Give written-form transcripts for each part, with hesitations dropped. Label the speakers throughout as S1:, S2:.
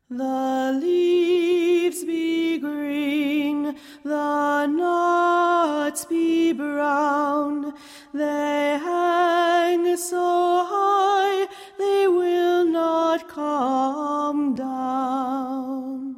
S1: The leaves be green, the nuts be brown, they hang so high they will not come down.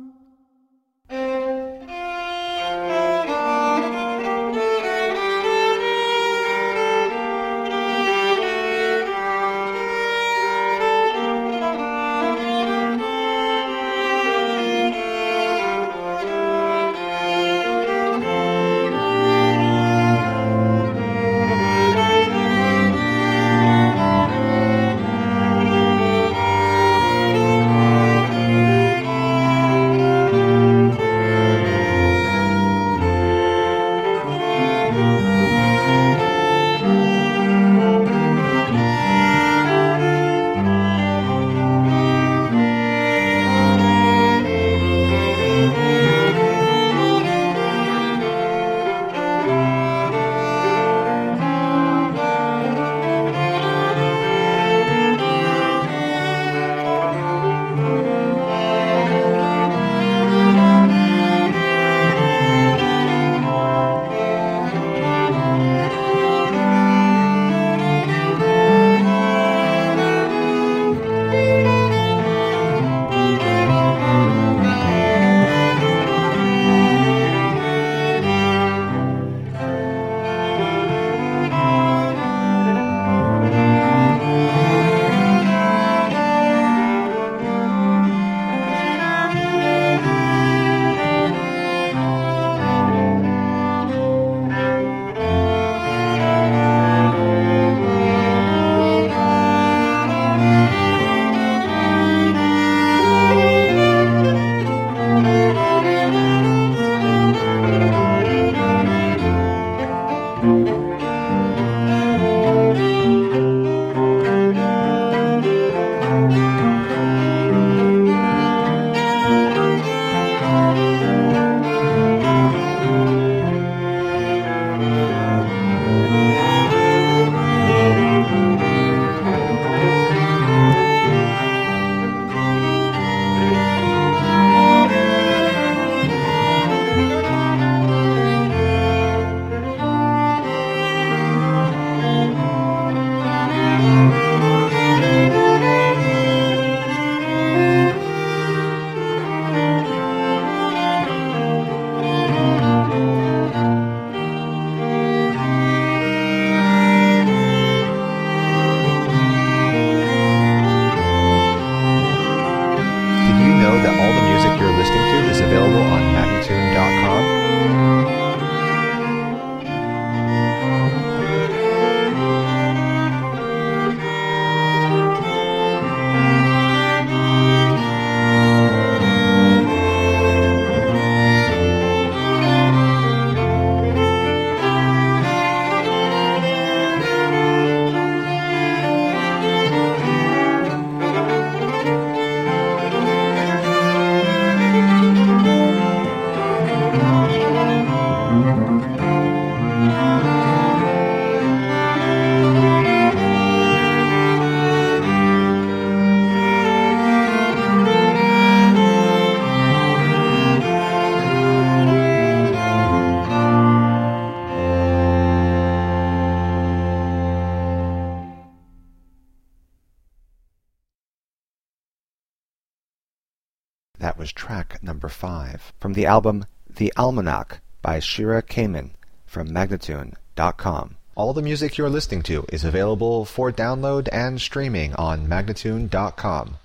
S2: That was track number 5 from the album The Almanac by Shira Kamen from Magnatune.com. All the music you're listening to is available for download and streaming on Magnatune.com.